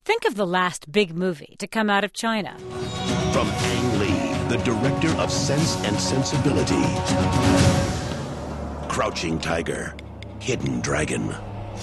Think of the last big movie to come out of China. From Ang Lee, the director of Sense and Sensibility. Crouching Tiger, Hidden Dragon.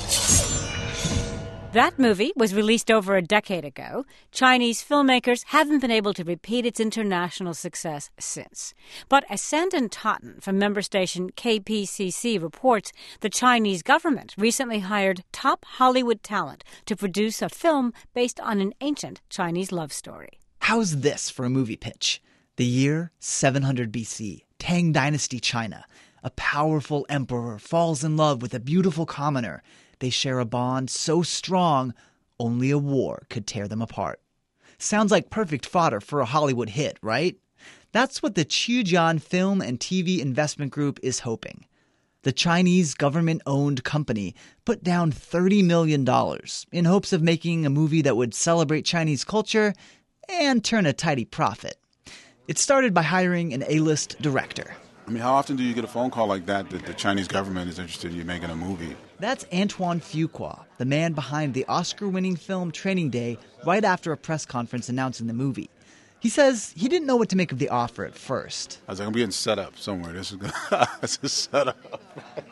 That movie was released over a decade ago. Chinese filmmakers haven't been able to repeat its international success since. But as Sandon Totten from member station KPCC reports, the Chinese government recently hired top Hollywood talent to produce a film based on an ancient Chinese love story. How's this for a movie pitch? The year 700 BC, Tang Dynasty China. A powerful emperor falls in love with a beautiful commoner. They share a bond so strong, only a war could tear them apart. Sounds like perfect fodder for a Hollywood hit, right? That's what the Qiujian Film and TV Investment Group is hoping. The Chinese government-owned company put down $30 million in hopes of making a movie that would celebrate Chinese culture and turn a tidy profit. It started by hiring an A-list director. I mean, how often do you get a phone call like that the Chinese government is interested in you making a movie? That's Antoine Fuqua, the man behind the Oscar-winning film Training Day right after a press conference announcing the movie. He says he didn't know what to make of the offer at first. I was like, I'm getting set up somewhere. This is set up.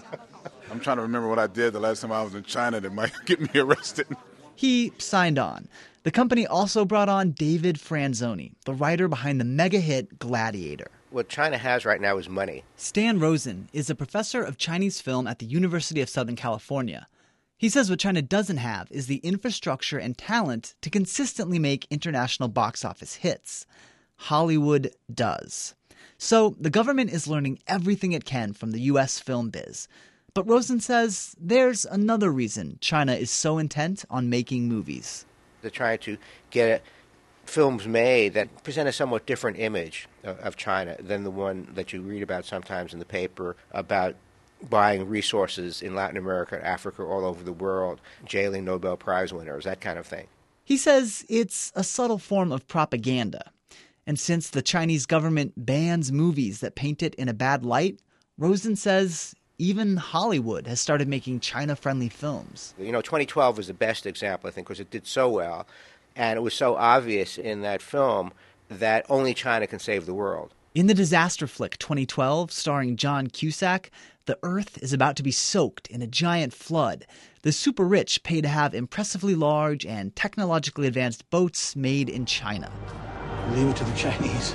I'm trying to remember what I did the last time I was in China that might get me arrested. He signed on. The company also brought on David Franzoni, the writer behind the mega hit Gladiator. What China has right now is money. Stan Rosen is a professor of Chinese film at the University of Southern California. He says what China doesn't have is the infrastructure and talent to consistently make international box office hits. Hollywood does. So the government is learning everything it can from the U.S. film biz. But Rosen says there's another reason China is so intent on making movies. They're trying to get films made that present a somewhat different image of China than the one that you read about sometimes in the paper about buying resources in Latin America, Africa, all over the world, jailing Nobel Prize winners, that kind of thing. He says it's a subtle form of propaganda. And since the Chinese government bans movies that paint it in a bad light, Rosen says even Hollywood has started making China-friendly films. 2012 was the best example, I think, because it did so well. And it was so obvious in that film that only China can save the world. In the disaster flick 2012, starring John Cusack, the Earth is about to be soaked in a giant flood. The super rich pay to have impressively large and technologically advanced boats made in China. Leave it to the Chinese.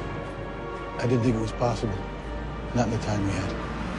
I didn't think it was possible. Not in the time we had.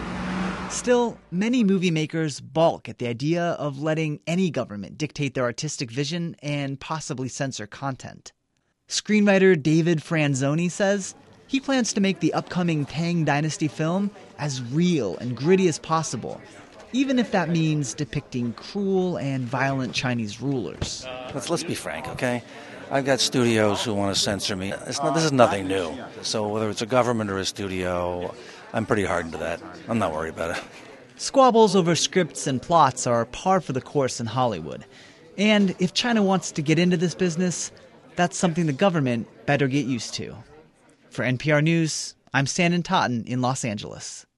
Still, many movie makers balk at the idea of letting any government dictate their artistic vision and possibly censor content. Screenwriter David Franzoni says he plans to make the upcoming Tang Dynasty film as real and gritty as possible, even if that means depicting cruel and violent Chinese rulers. Let's be frank, okay? I've got studios who want to censor me. This is nothing new. So whether it's a government or a studio, I'm pretty hardened to that. I'm not worried about it. Squabbles over scripts and plots are par for the course in Hollywood. And if China wants to get into this business, that's something the government better get used to. For NPR News, I'm Sandon Totten in Los Angeles.